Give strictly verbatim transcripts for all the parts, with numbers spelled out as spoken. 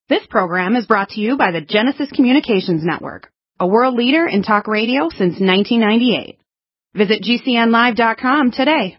This program is brought to you by the Genesis Communications Network, a world leader in talk radio since nineteen ninety-eight. Visit G C N live dot com today.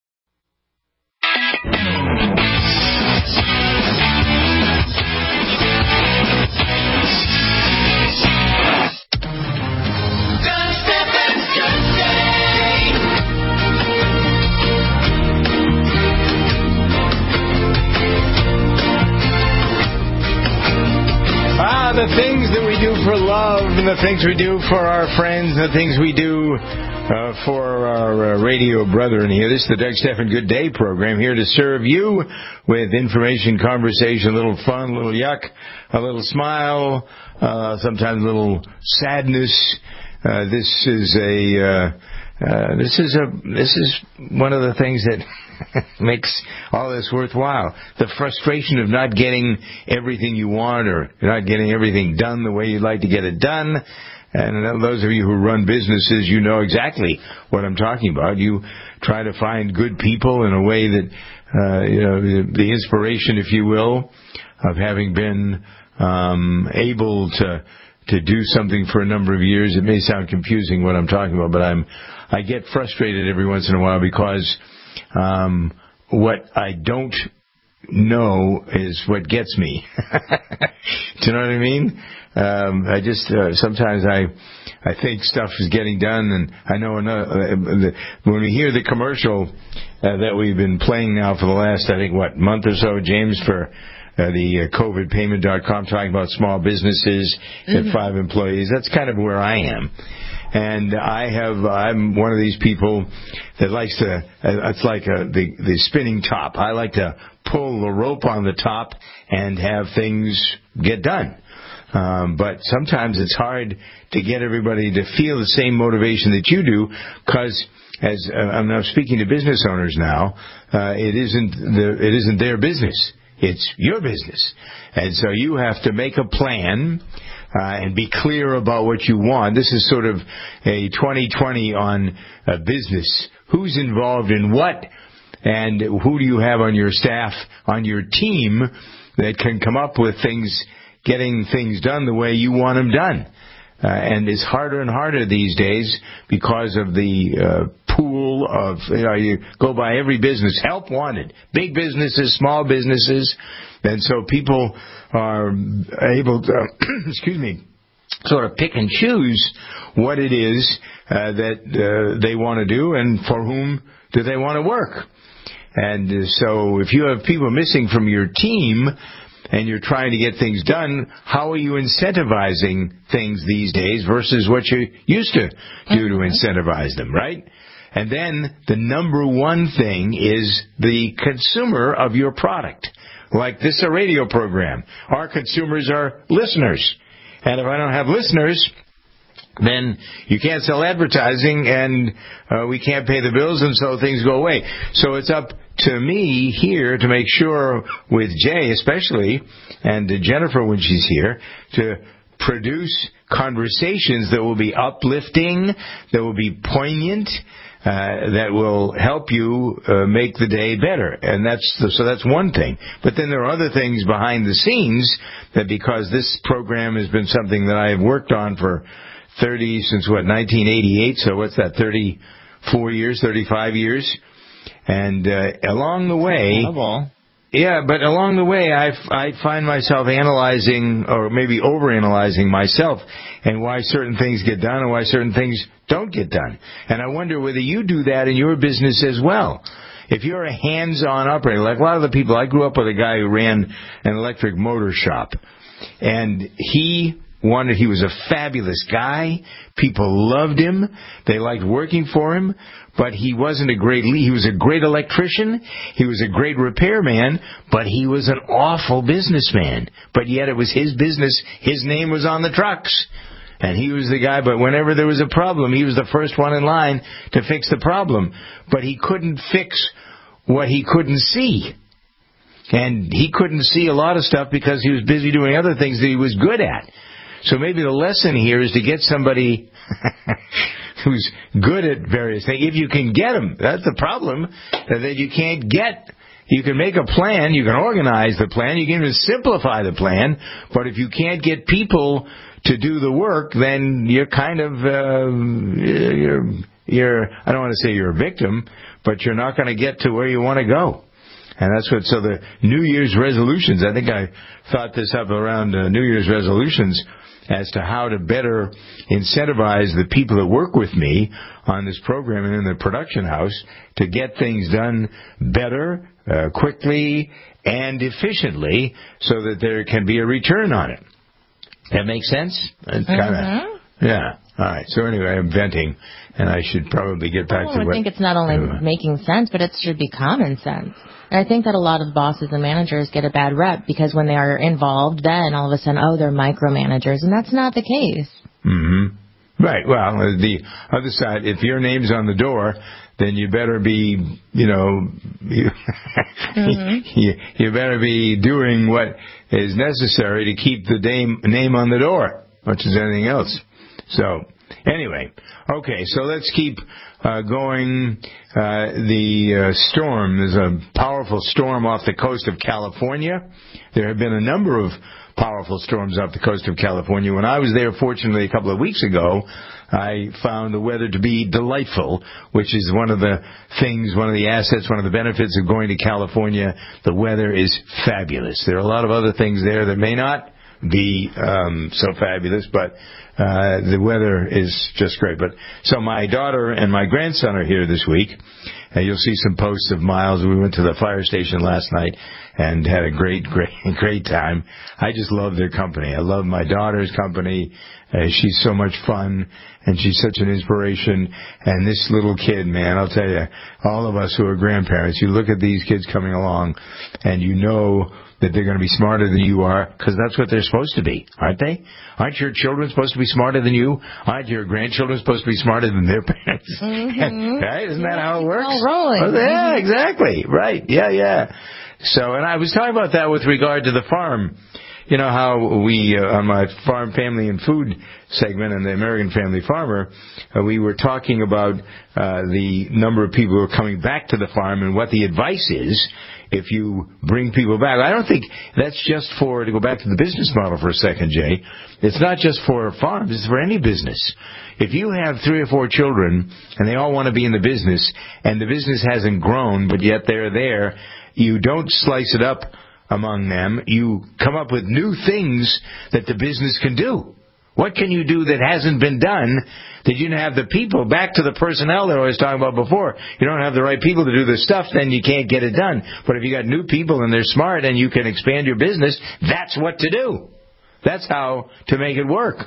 The things that we do for love, and the things we do for our friends, and the things we do uh, for our uh, radio brethren here. This is the Doug Stephan Good Day program, here to serve you with information, conversation, a little fun, a little yuck, a little smile, uh, sometimes a little sadness. Uh, this is a uh, uh, this is a this is one of the things that makes all this worthwhile. The frustration of not getting everything you want, or not getting everything done the way you'd like to get it done. And those of you who run businesses, you know exactly what I'm talking about. You try to find good people in a way that, uh, you know, the, the inspiration, if you will, of having been um, able to to do something for a number of years. It may sound confusing what I'm talking about, but I'm I get frustrated every once in a while because Um, what I don't know is what gets me. Do you know what I mean? Um, I just uh, sometimes I I think stuff is getting done, and I know another, uh, the, when we hear the commercial uh, that we've been playing now for the last I think what month or so, James, for uh, the uh, COVID payment dot com, talking about small businesses mm-hmm. and five employees. That's kind of where I am. And I have, I'm one of these people that likes to, it's like a, the, the spinning top. I like to pull the rope on the top and have things get done. Um, but sometimes it's hard to get everybody to feel the same motivation that you do, because as uh, I'm now speaking to business owners now, uh, it isn't the, it isn't their business. It's your business. And so you have to make a plan Uh, and be clear about what you want. This is sort of a twenty twenty on uh, business. Who's involved in what, and who do you have on your staff, on your team, that can come up with things, getting things done the way you want them done. Uh, and it's harder and harder these days because of the uh, pool of, you know, you go by every business, help wanted, big businesses, small businesses, and so people are able to, excuse me, sort of pick and choose what it is uh, that uh, they want to do and for whom do they want to work. And uh, so if you have people missing from your team and you're trying to get things done, how are you incentivizing things these days versus what you used to do to incentivize them, right? And then the number one thing is the consumer of your product. Like this is a radio program. Our consumers are listeners. And if I don't have listeners, then you can't sell advertising and uh, we can't pay the bills, and so things go away. So it's up to me here to make sure, with Jay especially, and Jennifer when she's here, to produce conversations that will be uplifting, that will be poignant, Uh, that will help you uh, make the day better. And that's the, so that's one thing. But then there are other things behind the scenes that, because this program has been something that I have worked on for thirty, since what, nineteen eighty-eight, so what's that, thirty-four years, thirty-five years? And uh, along the way... Yeah, but along the way, I, I find myself analyzing, or maybe overanalyzing myself, and why certain things get done and why certain things don't get done. And I wonder whether you do that in your business as well. If you're a hands-on operator, like a lot of the people, I grew up with a guy who ran an electric motor shop, and he wanted, he was a fabulous guy. People loved him. They liked working for him. But he wasn't a great lead. He was a great electrician. He was a great repairman. But he was an awful businessman. But yet it was his business. His name was on the trucks. And he was the guy. But whenever there was a problem, he was the first one in line to fix the problem. But he couldn't fix what he couldn't see. And he couldn't see a lot of stuff because he was busy doing other things that he was good at. So maybe the lesson here is to get somebody who's good at various things. If you can get them, that's the problem, that you can't get You can make a plan, you can organize the plan, you can even simplify the plan, but if you can't get people to do the work, then you're kind of, uh, you're, you're, I don't want to say you're a victim, but you're not going to get to where you want to go. And that's what, so the New Year's resolutions, I think I thought this up around uh, New Year's resolutions as to how to better incentivize the people that work with me on this program and in the production house to get things done better, uh, quickly, and efficiently so that there can be a return on it. That makes sense? It's kind of, Mm-hmm. yeah. All right. So anyway, I'm venting, and I should probably get back well, to I what... I think it's not only uh, making sense, but it should be common sense. And I think that a lot of bosses and managers get a bad rep because when they are involved, then all of a sudden, oh, they're micromanagers, and that's not the case. Mm-hmm. Right. Well, the other side, if your name's on the door, then you better be, you know, you, mm-hmm. you, you better be doing what is necessary to keep the name, name on the door, much as anything else. So, anyway, okay, so let's keep uh, going. Uh, the uh, storm, there's a powerful storm off the coast of California. There have been a number of powerful storms off the coast of California. When I was there, fortunately, a couple of weeks ago, I found the weather to be delightful, which is one of the things, one of the assets, one of the benefits of going to California. The weather is fabulous. There are a lot of other things there that may not be um, so fabulous, but uh, the weather is just great. But so my daughter and my grandson are here this week. Uh, you'll see some posts of Miles. We went to the fire station last night and had a great, great, great time. I just love their company. I love my daughter's company. Uh, she's so much fun, and she's such an inspiration. And this little kid, man, I'll tell you, all of us who are grandparents, you look at these kids coming along, and you know that they're going to be smarter than you are, because that's what they're supposed to be, aren't they? Aren't your children supposed to be smarter than you? Aren't your grandchildren supposed to be smarter than their parents? Mm-hmm. Right? Isn't that how it works? All rolling. Oh, yeah, exactly. Right. Yeah, yeah. So, and I was talking about that with regard to the farm. You know how we, uh, on my Farm, Family, and Food segment in the American Family Farmer, uh, we were talking about uh, the number of people who are coming back to the farm and what the advice is if you bring people back. I don't think that's just for, to go back to the business model for a second, Jay, it's not just for farms, it's for any business. If you have three or four children and they all want to be in the business and the business hasn't grown, but yet they're there, you don't slice it up among them. You come up with new things that the business can do. What can you do that hasn't been done that you didn't have the people? Back to the personnel that I was talking about before. You don't have the right people to do the stuff, then you can't get it done. But if you got new people and they're smart and you can expand your business, that's what to do. That's how to make it work.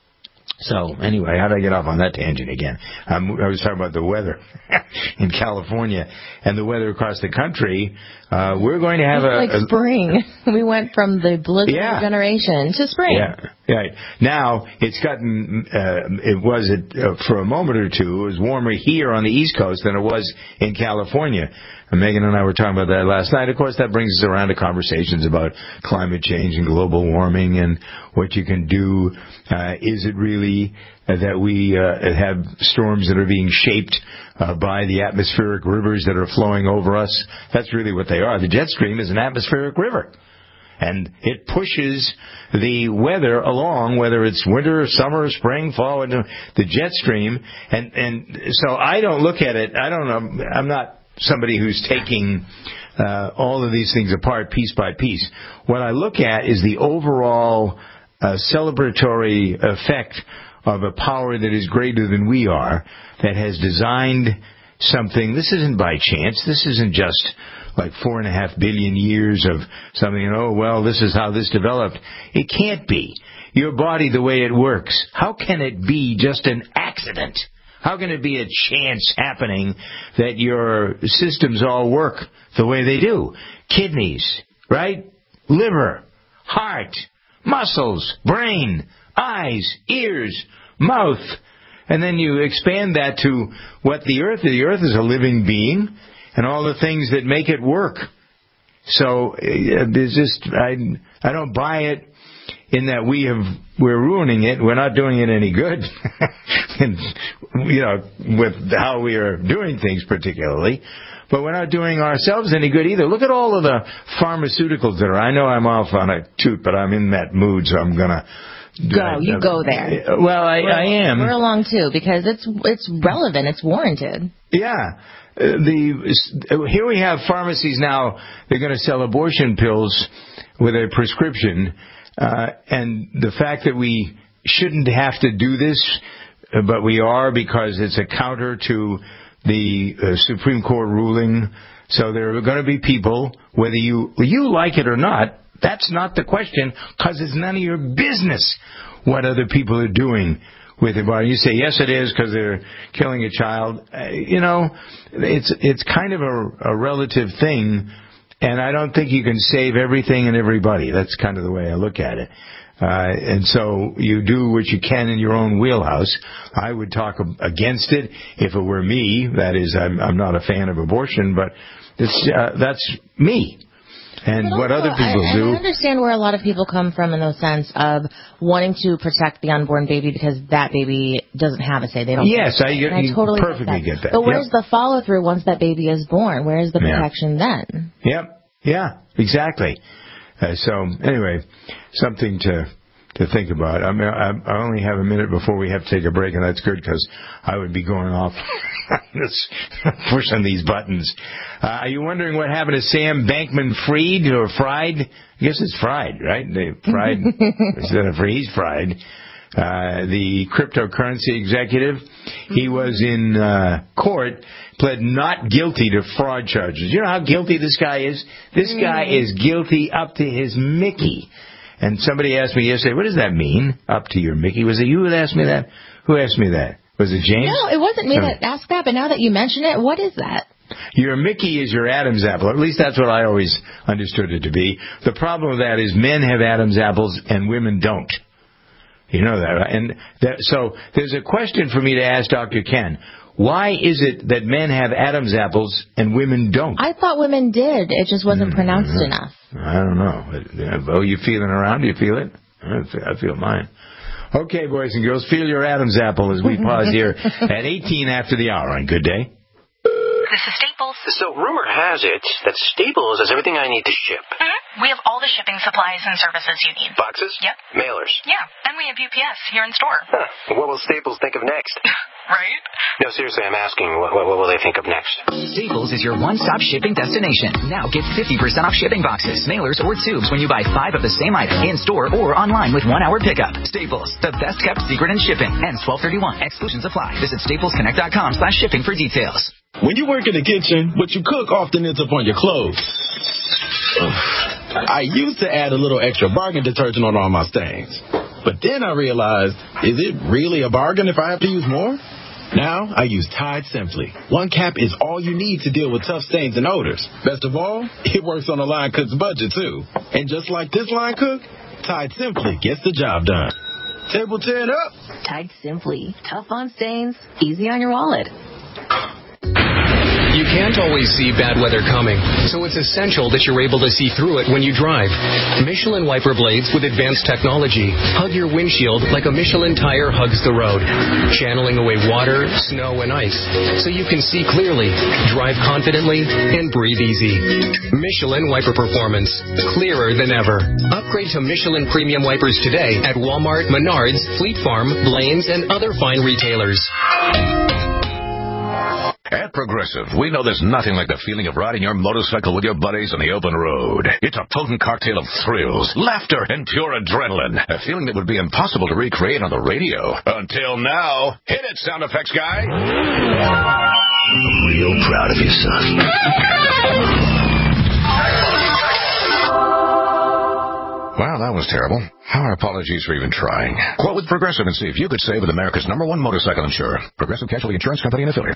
So, anyway, how did I get off on that tangent again? Um, I was talking about the weather in California and the weather across the country. Uh, we're going to have it's a... like spring. We went from the blizzard yeah. generation to spring. Yeah, yeah. Now, it's gotten... Uh, it was, uh, for a moment or two, it was warmer here on the East Coast than it was in California. And Megan and I were talking about that last night. Of course, that brings us around to conversations about climate change and global warming and what you can do. Uh, is it really uh, that we uh, have storms that are being shaped uh, by the atmospheric rivers that are flowing over us? That's really what they are. The jet stream is an atmospheric river. And it pushes the weather along, whether it's winter, summer, spring, fall, the jet stream. And, and so I don't look at it, I don't know, I'm not somebody who's taking uh, all of these things apart piece by piece. What I look at is the overall uh, celebratory effect of a power that is greater than we are, that has designed something. This isn't by chance. This isn't just like four and a half billion years of something, and oh, well, this is how this developed. It can't be. Your body, the way it works, how can it be just an accident? How can it be a chance happening that your systems all work the way they do? Kidneys, right? Liver, heart, muscles, brain, eyes, ears, mouth. And then you expand that to what the earth is. The earth is a living being and all the things that make it work. So there's just, I, I don't buy it in that we have we're ruining it. We're not doing it any good, and, you know, with how we are doing things particularly. But we're not doing ourselves any good either. Look at all of the pharmaceuticals that are. I know I'm off on a toot, but I'm in that mood, so I'm gonna go. I, you uh, go there. Well, I, I am. We're along too because it's it's relevant. It's warranted. Yeah. Uh, the here we have pharmacies now. They're going to sell abortion pills with a prescription, uh, and the fact that we shouldn't have to do this, uh, but we are because it's a counter to the uh, Supreme Court ruling. So there are going to be people, whether you you like it or not, that's not the question, because it's none of your business what other people are doing with it. Well, you say, yes, it is, because they're killing a child. Uh, you know, it's it's kind of a, a relative thing, and I don't think you can save everything and everybody. That's kind of the way I look at it. Uh, and so you do what you can in your own wheelhouse. I would talk against it if it were me. That is, I'm, I'm not a fan of abortion, but it's, uh, that's me. And but what also, other people I, do. I understand where a lot of people come from in the sense of wanting to protect the unborn baby because that baby doesn't have a say. They don't. Yes, I, get, I totally perfectly get that. get that. But where's yep. the follow through once that baby is born? Where is the protection yeah. then? Yep. Yeah. Exactly. Uh, so anyway, something to to think about. I mean, I, I only have a minute before we have to take a break, and that's good because I would be going off pushing these buttons. Uh, are you wondering what happened to Sam Bankman-Fried or Fried? I guess it's Fried, right? They fried instead of fried. He's fried. Uh, the cryptocurrency executive. He was in uh, court, pled not guilty to fraud charges. You know how guilty this guy is? This guy is guilty up to his Mickey. And somebody asked me yesterday, what does that mean, up to your Mickey? Was it you that asked me that? Who asked me that? Was it James? No, it wasn't me that asked that, but now that you mention it, what is that? Your Mickey is your Adam's apple. At least that's what I always understood it to be. The problem with that is men have Adam's apples and women don't. You know that, right? And that, so there's a question for me to ask Doctor Ken. Why is it that men have Adam's apples and women don't? I thought women did. It just wasn't mm-hmm. pronounced enough. I don't know. Oh, you feeling around? Do you feel it? I feel mine. Okay, boys and girls, feel your Adam's apple as we pause here at eighteen after the hour on Good Day. This is Staples. So rumor has it that Staples has everything I need to ship. Mm-hmm. We have all the shipping supplies and services you need. Boxes? Yep. Mailers? Yeah, and we have U P S here in store. Huh. What will Staples think of next? Right? No, seriously, I'm asking, what, what, what will they think of next? Staples is your one-stop shipping destination. Now get fifty percent off shipping boxes, mailers, or tubes when you buy five of the same item in-store or online with one-hour pickup. Staples, the best-kept secret in shipping. Ends twelve thirty-one. Exclusions apply. Visit staplesconnect.com slash shipping for details. When you work in the kitchen, what you cook often ends up on your clothes. I used to add a little extra bargain detergent on all my stains. But then I realized, is it really a bargain if I have to use more? Now I use Tide Simply. One cap is all you need to deal with tough stains and odors. Best of all, it works on a line cook's budget, too. And just like this line cook, Tide Simply gets the job done. Table ten up. Tide Simply. Tough on stains, easy on your wallet. You can't always see bad weather coming, so it's essential that you're able to see through it when you drive. Michelin wiper blades with advanced technology hug your windshield like a Michelin tire hugs the road, channeling away water, snow, and ice, so you can see clearly, drive confidently, and breathe easy. Michelin wiper performance, clearer than ever. Upgrade to Michelin premium wipers today at Walmart, Menards, Fleet Farm, Blaine's, and other fine retailers. At Progressive, we know there's nothing like the feeling of riding your motorcycle with your buddies on the open road. It's a potent cocktail of thrills, laughter, and pure adrenaline. A feeling that would be impossible to recreate on the radio. Until now. Hit it, sound effects guy. I'm real proud of you, son. Wow, that was terrible. Our apologies for even trying. Quote with Progressive and see if you could save with America's number one motorcycle insurer. Progressive Casualty Insurance Company and Affiliates.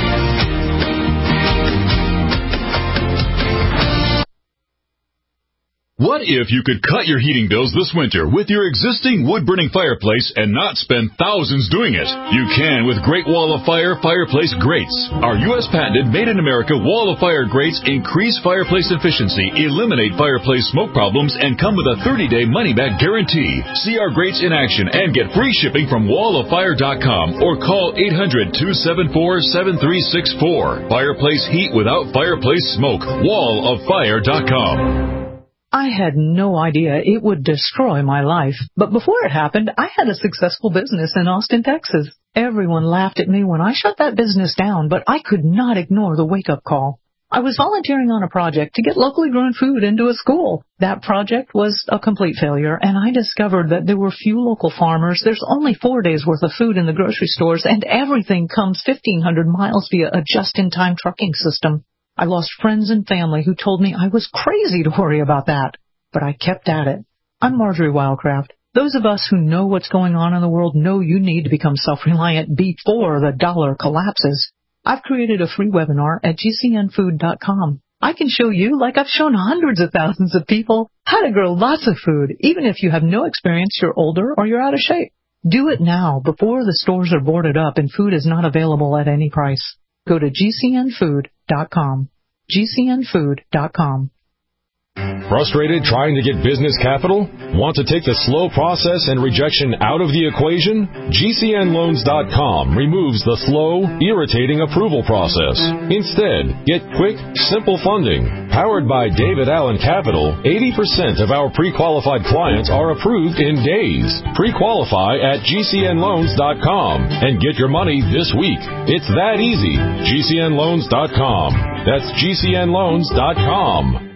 What What if you could cut your heating bills this winter with your existing wood-burning fireplace and not spend thousands doing it? You can with Great Wall of Fire fireplace grates. Our U S patented made-in-America Wall of Fire grates increase fireplace efficiency, eliminate fireplace smoke problems, and come with a thirty-day money-back guarantee. See our grates in action and get free shipping from wall of fire dot com or call eight hundred, two seven four, seven three six four. Fireplace heat without fireplace smoke. wall of fire dot com. I had no idea it would destroy my life. But before it happened, I had a successful business in Austin, Texas. Everyone laughed at me when I shut that business down, but I could not ignore the wake-up call. I was volunteering on a project to get locally grown food into a school. That project was a complete failure, and I discovered that there were few local farmers. There's only four days' worth of food in the grocery stores, and everything comes fifteen hundred miles via a just-in-time trucking system. I lost friends and family who told me I was crazy to worry about that, but I kept at it. I'm Marjorie Wildcraft. Those of us who know what's going on in the world know you need to become self-reliant before the dollar collapses. I've created a free webinar at G C N food dot com. I can show you, like I've shown hundreds of thousands of people, how to grow lots of food, even if you have no experience, you're older, or you're out of shape. Do it now before the stores are boarded up and food is not available at any price. Go to G C N food dot com. G C N food dot com. Frustrated trying to get business capital? Want to take the slow process and rejection out of the equation? G C N loans dot com removes the slow, irritating approval process. Instead, get quick, simple funding. Powered by David Allen Capital, eighty percent of our pre-qualified clients are approved in days. Pre-qualify at G C N loans dot com and get your money this week. It's that easy. G C N loans dot com. That's G C N loans dot com.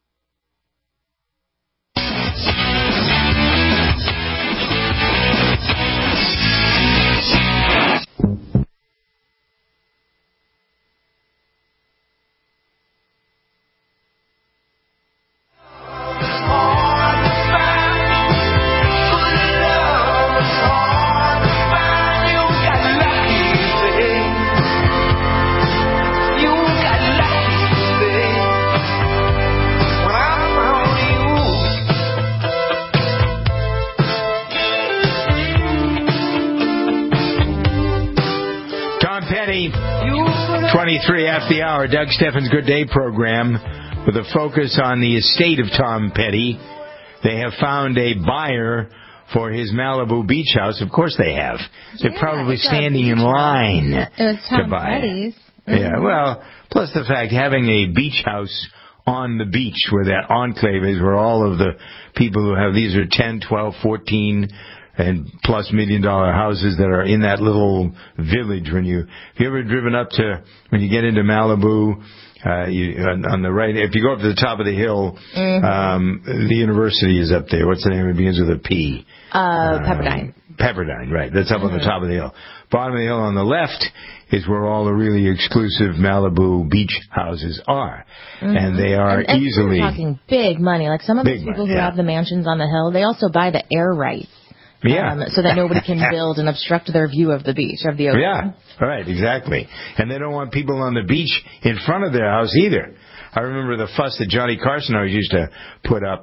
twenty-three after the hour, Doug Steffens' Good Day program with a focus on the estate of Tom Petty. They have found a buyer for his Malibu beach house. Of course they have. They're yeah, probably standing in line it was Tom to buy Petty's. it. Mm-hmm. Yeah, well, plus the fact having a beach house on the beach where that enclave is, where all of the people who have these are ten, twelve, fourteen and plus million dollar houses that are in that little village. When you, have you ever driven up to, when you get into Malibu, uh, you, on, on the right, if you go up to the top of the hill, mm-hmm. um, the university is up there. What's the name? It begins with a P. Uh, Pepperdine. Um, Pepperdine, right. That's up mm-hmm. on the top of the hill. Bottom of the hill on the left is where all the really exclusive Malibu beach houses are. Mm-hmm. And they are and, and easily... we're talking big money. Like some of these people money, who yeah. have the mansions on the hill, they also buy the air rights. Yeah. Um, so that nobody can build and obstruct their view of the beach, of the ocean. Yeah, right, exactly. And they don't want people on the beach in front of their house either. I remember the fuss that Johnny Carson always used to put up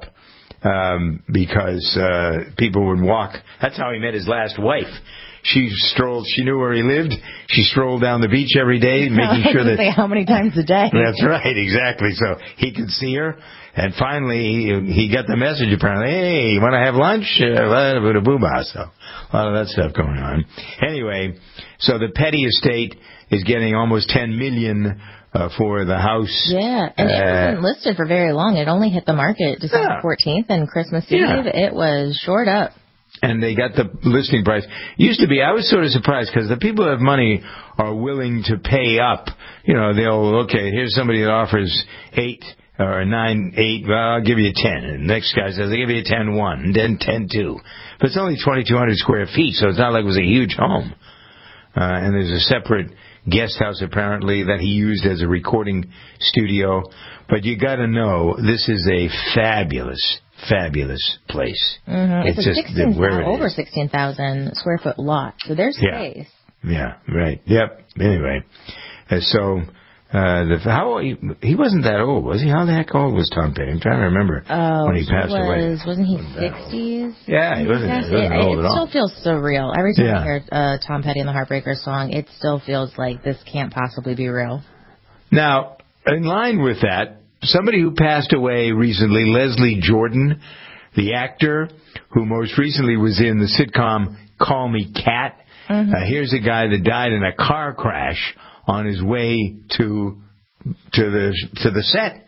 um, because uh, people would walk. That's how he met his last wife. She strolled. She knew where he lived. She strolled down the beach every day, making sure that. Say how many times a day? That's right, exactly. So he could see her, and finally he, he got the message. Apparently, hey, you want to have lunch? Uh, boo-bah. So a lot of that stuff going on. Anyway, so the Petty estate is getting almost ten million uh, for the house. Yeah, and uh, it wasn't listed for very long. It only hit the market December fourteenth, and Christmas Eve yeah. it was short up. And they got the listing price. Used to be, I was sort of surprised because the people who have money are willing to pay up. You know, they'll, okay, here's somebody that offers eight or nine, eight, well, I'll give you ten. And the next guy says, I'll give you ten one, and then ten two. But it's only twenty-two hundred square feet, so it's not like it was a huge home. Uh, and there's a separate guest house apparently that he used as a recording studio. But you got to know, this is a fabulous Fabulous place. Mm-hmm. It's, it's a just sixteen, where it over is. sixteen thousand square foot lot, so there's yeah. space. Yeah, right. Yep. Anyway, uh, so Uh, the, how he, he wasn't that old, was he? How the heck old was Tom Petty? I'm trying to remember oh, when he passed he was, away. Wasn't he sixties? Yeah, he wasn't, he wasn't it, old it at all. It still feels surreal. Every time yeah. I hear uh, Tom Petty and the Heartbreakers song, it still feels like this can't possibly be real. Now, in line with that, somebody who passed away recently, Leslie Jordan, the actor who most recently was in the sitcom Call Me Kat. Mm-hmm. Uh, here's a guy that died in a car crash on his way to to the to the set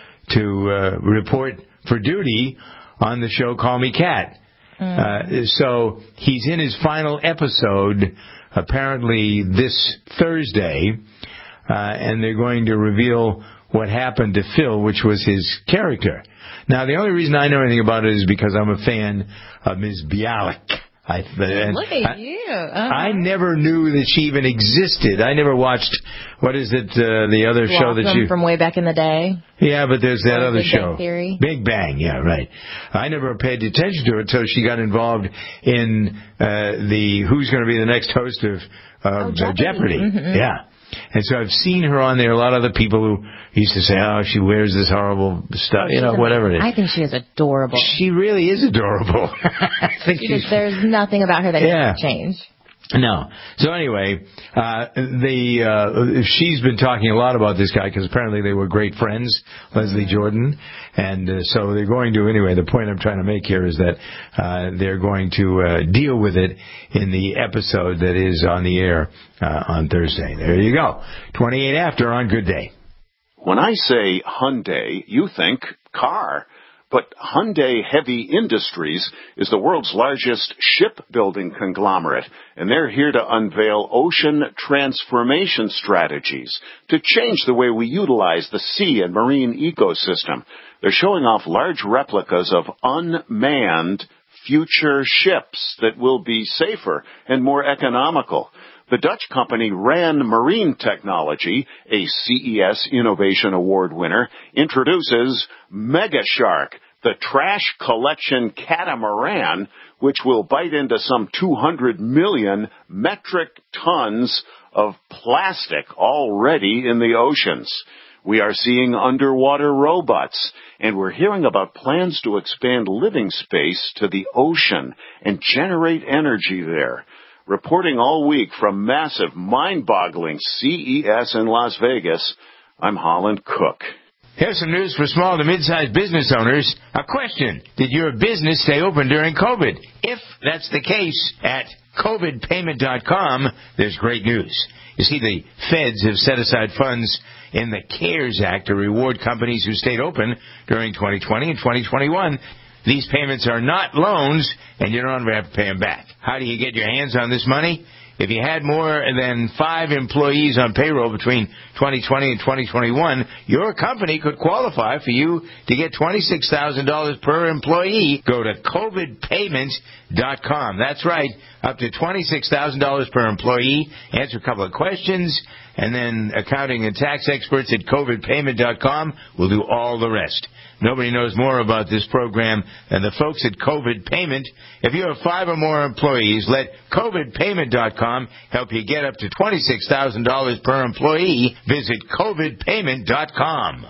to uh, report for duty on the show Call Me Kat. Mm-hmm. Uh, so he's in his final episode apparently this Thursday, uh, and they're going to reveal what happened to Phil, which was his character. Now, the only reason I know anything about it is because I'm a fan of Miz Bialik. I, and Look at I, you. Uh-huh. I never knew that she even existed. I never watched, what is it, uh, the other Blossom show that you... from way back in the day? Yeah, but there's that or other Big show. Bang Theory? Big Bang, yeah, right. I never paid attention to it until she got involved in uh, the Who's Going to Be the Next Host of uh, oh, Jeopardy. Jeopardy. Mm-hmm. Yeah. And so I've seen her on there. A lot of other people who used to say, oh, she wears this horrible stuff, you know, whatever it is. I think she is adorable. She really is adorable. I think she she's... There's nothing about her that yeah. needs to change. No. So anyway, uh, the uh, she's been talking a lot about this guy because apparently they were great friends, Leslie Jordan, and uh, so they're going to anyway. The point I'm trying to make here is that uh, they're going to uh, deal with it in the episode that is on the air uh, on Thursday. There you go. twenty-eight after on Good Day. When I say Hyundai, you think car. But Hyundai Heavy Industries is the world's largest shipbuilding conglomerate, and they're here to unveil ocean transformation strategies to change the way we utilize the sea and marine ecosystem. They're showing off large replicas of unmanned future ships that will be safer and more economical. The Dutch company RAN Marine Technology, a C E S Innovation Award winner, introduces Megashark, the trash collection catamaran, which will bite into some two hundred million metric tons of plastic already in the oceans. We are seeing underwater robots, and we're hearing about plans to expand living space to the ocean and generate energy there. Reporting all week from massive, mind-boggling C E S in Las Vegas, I'm Holland Cook. Here's some news for small to mid-sized business owners. A question: did your business stay open during COVID? If that's the case, at covid payment dot com, there's great news. You see, the feds have set aside funds in the CARES Act to reward companies who stayed open during twenty twenty and twenty twenty-one. These payments are not loans, and you don't ever have to pay them back. How do you get your hands on this money? If you had more than five employees on payroll between twenty twenty and twenty twenty-one, your company could qualify for you to get twenty-six thousand dollars per employee. Go to covid payment dot com. That's right, up to twenty-six thousand dollars per employee. Answer a couple of questions, and then accounting and tax experts at covid payment dot com will do all the rest. Nobody knows more about this program than the folks at COVID Payment. If you have five or more employees, let covid payment dot com help you get up to twenty-six thousand dollars per employee. Visit covid payment dot com.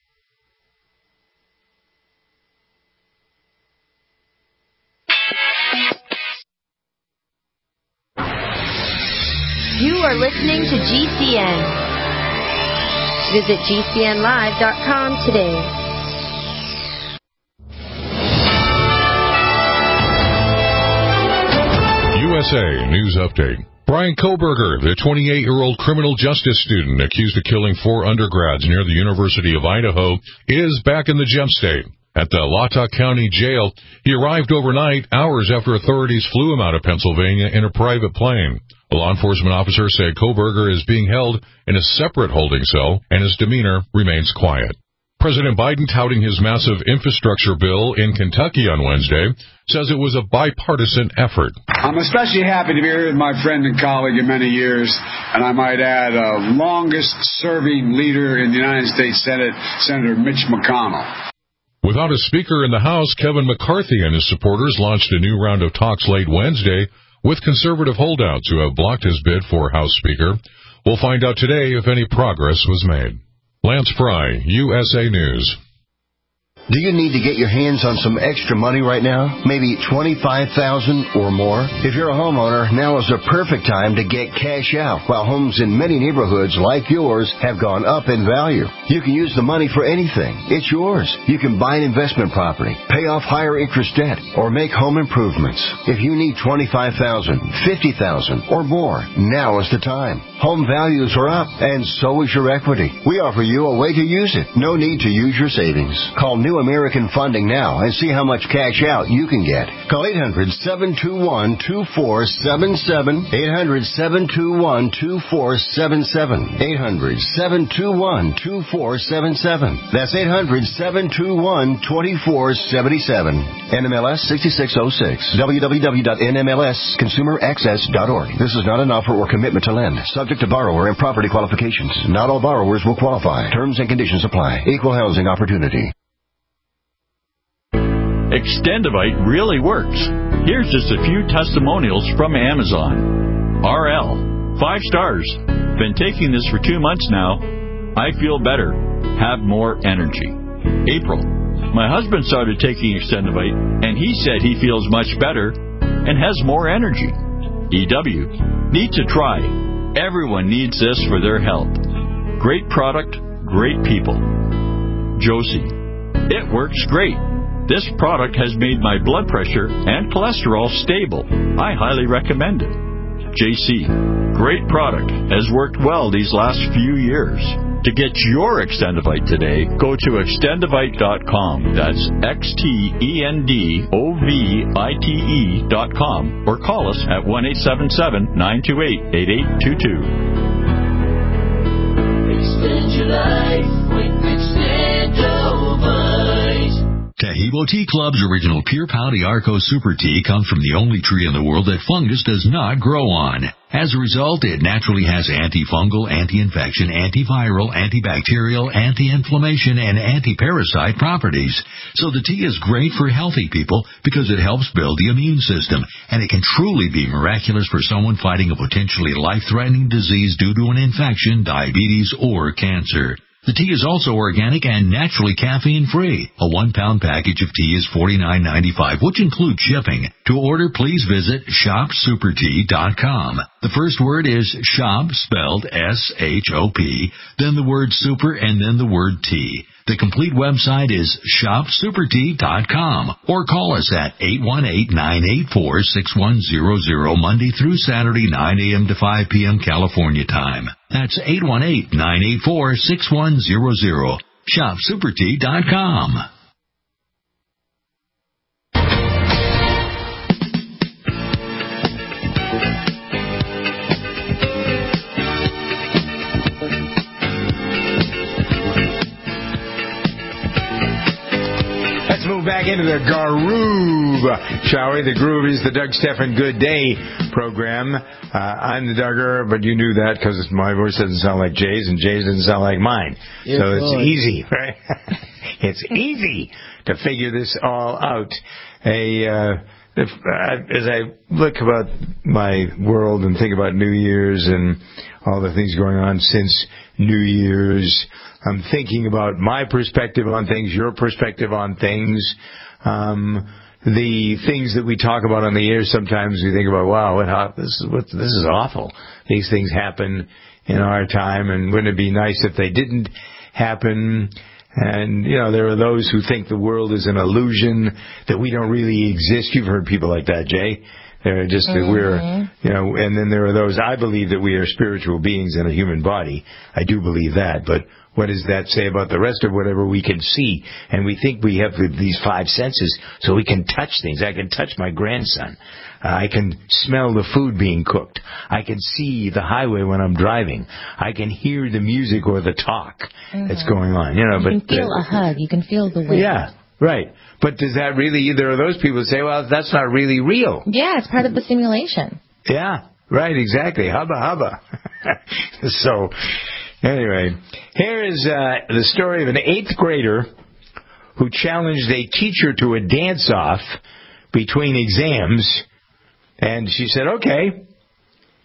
You are listening to G C N. Visit G C N live dot com today. U S A News Update. Brian Kohberger, the twenty-eight-year-old criminal justice student accused of killing four undergrads near the University of Idaho, is back in the gem state. At the Latah County Jail, he arrived overnight, hours after authorities flew him out of Pennsylvania in a private plane. A law enforcement officer said Kohberger is being held in a separate holding cell, and his demeanor remains quiet. President Biden, touting his massive infrastructure bill in Kentucky on Wednesday, says it was a bipartisan effort. I'm especially happy to be here with my friend and colleague in many years, and I might add, uh, longest-serving leader in the United States Senate, Senator Mitch McConnell. Without a speaker in the House, Kevin McCarthy and his supporters launched a new round of talks late Wednesday with conservative holdouts who have blocked his bid for House Speaker. We'll find out today if any progress was made. Lance Fry, U S A News. Do you need to get your hands on some extra money right now? Maybe twenty-five thousand dollars or more? If you're a homeowner, now is the perfect time to get cash out while homes in many neighborhoods like yours have gone up in value. You can use the money for anything. It's yours. You can buy an investment property, pay off higher interest debt, or make home improvements. If you need twenty-five thousand dollars, fifty thousand dollars or more, now is the time. Home values are up, and so is your equity. We offer you a way to use it. No need to use your savings. Call New American Funding now and see how much cash out you can get. Call eight hundred, seven two one, two four seven seven, eight hundred, seven two one, two four seven seven, eight hundred, seven two one, two four seven seven. That's eight hundred, seven two one, two four seven seven. N M L S sixty-six oh six. w w w dot n m l s consumer access dot org. This is not an offer or commitment to lend. Subject to borrower and property qualifications. Not all borrowers will qualify. Terms and conditions apply. Equal housing opportunity. Extendivite really works. Here's just a few testimonials from Amazon. R L, five stars. Been taking this for two months now. I feel better. Have more energy. April, my husband started taking Extendivite, and he said he feels much better and has more energy. E W, need to try. Everyone needs this for their health. Great product, great people. Josie, it works great. This product has made my blood pressure and cholesterol stable. I highly recommend it. J C, great product. Has worked well these last few years. To get your Extendivite today, go to extendivite dot com. That's X T E N D O V I T E dot com. Or call us at one eight seven seven, nine two eight, eight eight two two. Extend your life with Extendivite. Taheebo Tea Club's original Pure Pau Arco Super Tea comes from the only tree in the world that fungus does not grow on. As a result, it naturally has antifungal, anti-infection, antiviral, antibacterial, anti-inflammation, and anti-parasite properties. So the tea is great for healthy people because it helps build the immune system, and it can truly be miraculous for someone fighting a potentially life-threatening disease due to an infection, diabetes, or cancer. The tea is also organic and naturally caffeine-free. A one-pound package of tea is forty-nine ninety-five, which includes shipping. To order, please visit shop super tea dot com. The first word is shop, spelled S H O P, then the word super, and then the word tea. The complete website is shop super tea dot com, or call us at eight one eight, nine eight four, six one zero zero Monday through Saturday, nine a.m. to five p.m. California time. That's eight one eight, nine eight four, six one zero zero. shop super tea dot com. Move back into the groove, shall we? The groove is the Doug Stephan Good Day program. Uh, I'm the Duggar, but you knew that because my voice doesn't sound like Jay's, and Jay's doesn't sound like mine. You're so it's boy. easy, right? It's easy to figure this all out. A uh, if, uh, as I look about my world and think about New Year's and all the things going on since New Year's, I'm thinking about my perspective on things, your perspective on things, um, the things that we talk about on the air. Sometimes we think about, wow, what, this is what, this is awful. These things happen in our time, and wouldn't it be nice if they didn't happen? And, you know, there are those who think the world is an illusion, that we don't really exist. You've heard people like that, Jay. They're just that mm-hmm. we're, you know, and then there are those, I believe that we are spiritual beings in a human body. I do believe that, but what does that say about the rest of whatever we can see? And we think we have these five senses so we can touch things. I can touch my grandson. Uh, I can smell the food being cooked. I can see the highway when I'm driving. I can hear the music or the talk mm-hmm. that's going on. You know, you but can feel uh, a hug. You can feel the wind. Yeah, right. But does that really, there are those people who say, well, that's not really real. Yeah, it's part of the simulation. Yeah, right, exactly. Hubba, hubba. So, anyway, here is uh, the story of an eighth grader who challenged a teacher to a dance-off between exams. And she said, okay,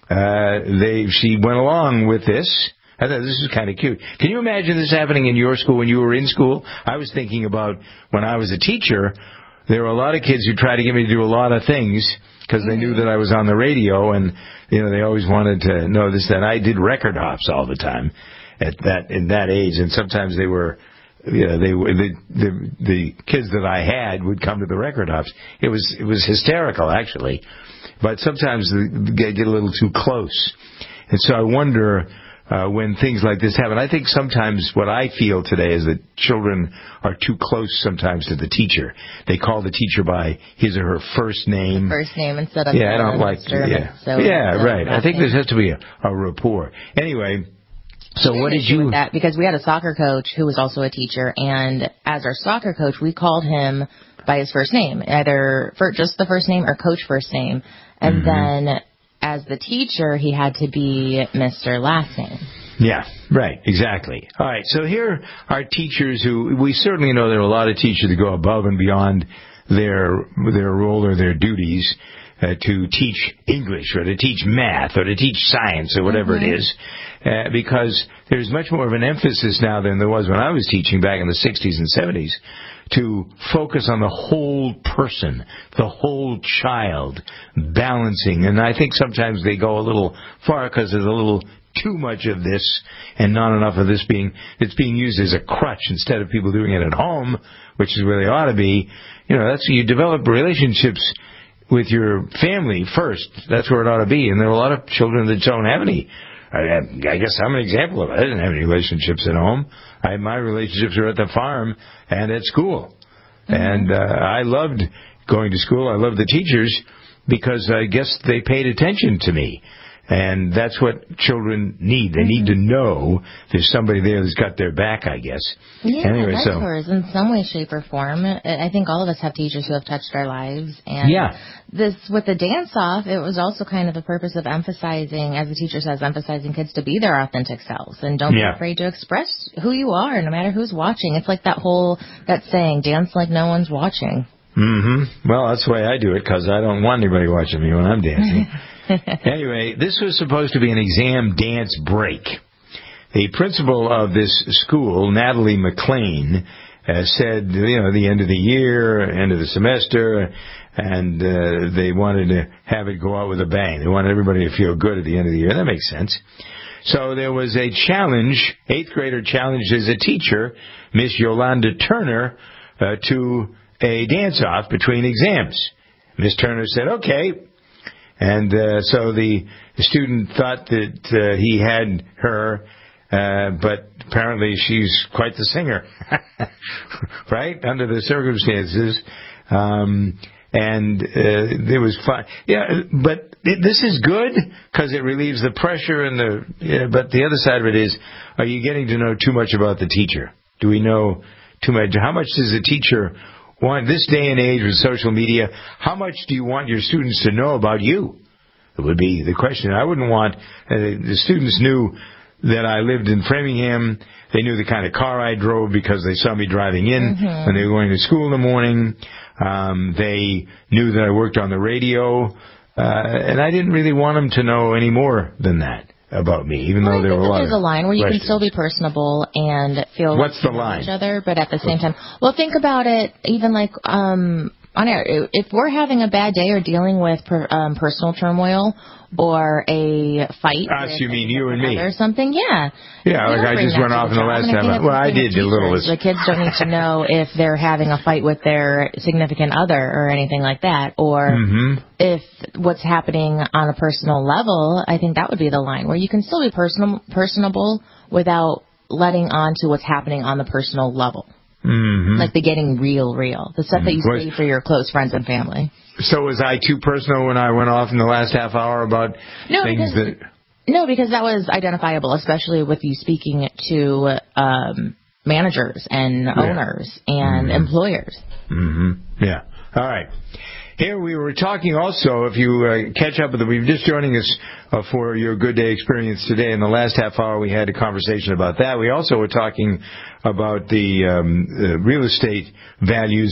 uh, they she went along with this. I thought this is kind of cute. Can you imagine this happening in your school when you were in school? I was thinking about when I was a teacher, there were a lot of kids who tried to get me to do a lot of things because they knew that I was on the radio, and you know they always wanted to know this, that. I did record hops all the time at that in that age, and sometimes they were, you know, they were the the the kids that I had would come to the record hops. It was it was hysterical actually, but sometimes they get a little too close, and so I wonder. Uh, when things like this happen. I think sometimes what I feel today is that children are too close sometimes to the teacher. They call the teacher by his or her first name. The first name instead of yeah, I don't like yeah, so yeah, so right. I think there has to be a, a rapport. Anyway, so what did you? With that, because we had a soccer coach who was also a teacher, and as our soccer coach, we called him by his first name, either for just the first name or coach first name, and mm-hmm. then. As the teacher, he had to be Mister Last Name. Yeah, right, exactly. All right, so here are teachers who, we certainly know there are a lot of teachers that go above and beyond their their role or their duties uh, to teach English or to teach math or to teach science or whatever mm-hmm. it is, uh, because there's much more of an emphasis now than there was when I was teaching back in the sixties and seventies. To focus on the whole person, the whole child, balancing. And I think sometimes they go a little far because there's a little too much of this and not enough of this being, it's being used as a crutch instead of people doing it at home, which is where they ought to be. You know, that's, you develop relationships with your family first. That's where it ought to be. And there are a lot of children that don't have any. I, I guess I'm an example of it. I didn't have any relationships at home. I, my relationships were at the farm and at school. Mm-hmm. And uh, I loved going to school. I loved the teachers because I guess they paid attention to me. And that's what children need. They need to know there's somebody there who's got their back, I guess. Yeah, anyway, mentors so. in some way, shape, or form. I think all of us have teachers who have touched our lives. And yeah. this, with the dance-off, it was also kind of the purpose of emphasizing, as the teacher says, emphasizing kids to be their authentic selves. And don't yeah. be afraid to express who you are, no matter who's watching. It's like that whole, that saying, dance like no one's watching. Mm-hmm. Well, that's the way I do it, because I don't want anybody watching me when I'm dancing. Anyway, this was supposed to be an exam dance break. The principal of this school, Natalie McLean, uh, said, you know, the end of the year, end of the semester, and uh, they wanted to have it go out with a bang. They wanted everybody to feel good at the end of the year. That makes sense. So there was a challenge, eighth grader challenged as a teacher, Miss Yolanda Turner, uh, to a dance-off between exams. Miss Turner said, okay. And uh, so the, the student thought that uh, he had her, uh, but apparently she's quite the singer, right, under the circumstances. Um, and uh, it was fun. Yeah, but it, this is good because it relieves the pressure and the. Yeah, but the other side of it is, are you getting to know too much about the teacher? Do we know too much? How much does the teacher want, this day and age with social media, how much do you want your students to know about you? It would be the question. I wouldn't want, uh, the students knew that I lived in Framingham. They knew the kind of car I drove because they saw me driving in mm-hmm. when they were going to school in the morning. Um, they knew that I worked on the radio. Uh, and I didn't really want them to know any more than that about me, even well, though there were a lot there's of a line where you questions. can still be personable and feel What's the line? each other, but at the same time, well, think about it. Even like um, on air, if we're having a bad day or dealing with per, um, personal turmoil or a fight, us, you mean you and me, or something, yeah, yeah. Like I just went off in the last time. Well, I did a little. The kids don't need to know if they're having a fight with their significant other or anything like that, or mm-hmm. if what's happening on a personal level. I think that would be the line where you can still be personal, personable without letting on to what's happening on the personal level. Mm-hmm. Like the getting real, real. The stuff mm-hmm. that you say for your close friends and family. So was I too personal when I went off in the last half hour about no, things because, that... No, because that was identifiable, especially with you speaking to um, managers and yeah. owners and mm-hmm. employers. Mm-hmm. Yeah. All right. Here we were talking also, if you uh, catch up with them, you're just joining us uh, for your Good Day experience today. In the last half hour, we had a conversation about that. We also were talking about the um, uh, real estate values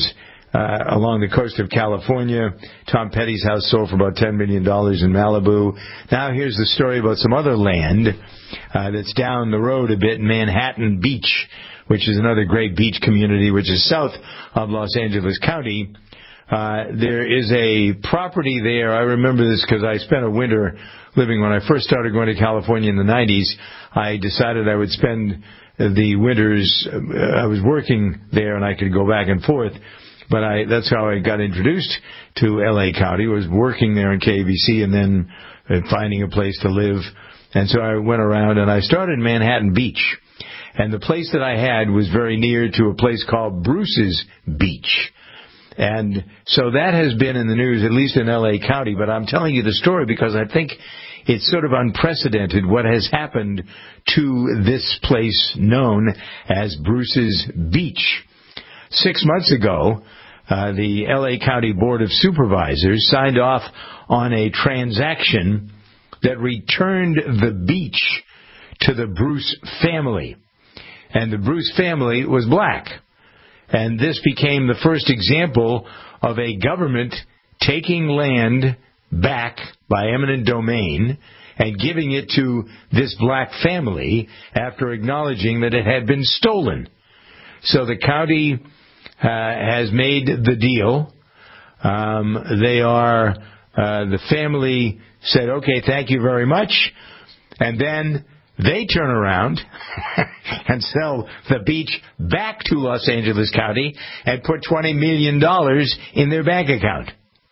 uh, along the coast of California. Tom Petty's house sold for about ten million dollars in Malibu. Now here's the story about some other land uh, that's down the road a bit, Manhattan Beach, which is another great beach community, which is south of Los Angeles County. Uh, there is a property there. I remember this because I spent a winter living when I first started going to California in the nineties. I decided I would spend the winters. Uh, I was working there and I could go back and forth. But I, that's how I got introduced to L A County, was working there in K B C and then uh, finding a place to live. And so I went around and I started Manhattan Beach. And the place that I had was very near to a place called Bruce's Beach. And so that has been in the news, at least in L A County. But I'm telling you the story because I think it's sort of unprecedented what has happened to this place known as Bruce's Beach. Six months ago, uh, the L A County Board of Supervisors signed off on a transaction that returned the beach to the Bruce family. And the Bruce family was black. And this became the first example of a government taking land back by eminent domain and giving it to this black family after acknowledging that it had been stolen. So the county uh, has made the deal. Um, they are, uh, the family said, okay, thank you very much. And then they turn around and sell the beach back to Los Angeles County and put twenty million dollars in their bank account.